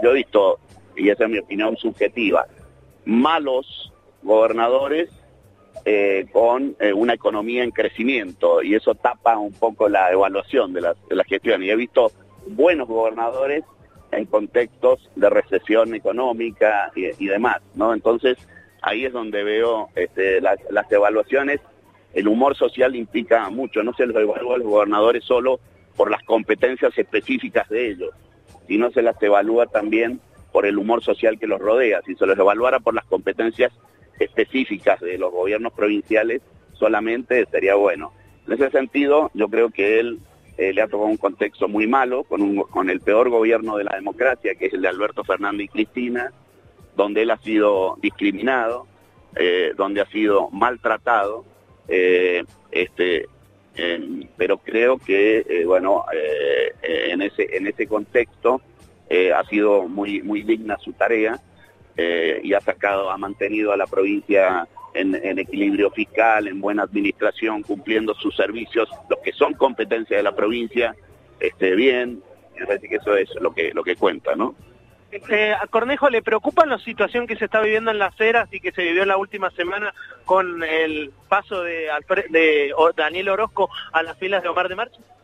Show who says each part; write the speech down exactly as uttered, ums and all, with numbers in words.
Speaker 1: yo he visto, y esa es mi opinión subjetiva, malos gobernadores eh, con eh, una economía en crecimiento, y eso tapa un poco la evaluación de la, de la gestión. Y he visto buenos gobernadores en contextos de recesión económica y, y demás, ¿no? Entonces, ahí es donde veo este, las, las evaluaciones. El humor social implica mucho, no se los evalúa a los gobernadores solo por las competencias específicas de ellos, sino se las evalúa también por el humor social que los rodea. Si se los evaluara por las competencias específicas de los gobiernos provinciales solamente, sería bueno. En ese sentido, yo creo que él eh, le ha tocado un contexto muy malo, con, un, con el peor gobierno de la democracia, que es el de Alberto Fernández y Cristina, donde él ha sido discriminado, eh, donde ha sido maltratado, eh, este, eh, pero creo que, eh, bueno, eh, eh, en, ese, en ese contexto eh, ha sido muy, muy digna su tarea, eh, y ha sacado, ha mantenido a la provincia en, en equilibrio fiscal, en buena administración, cumpliendo sus servicios, los que son competencia de la provincia, este, bien. Me parece que eso es lo que, lo que cuenta, ¿no?
Speaker 2: Eh, a Cornejo, ¿le preocupa la situación que se está viviendo en Las Heras y que se vivió en la última semana con el paso de, Alfred, de Daniel Orozco a las filas de Omar de Marchi?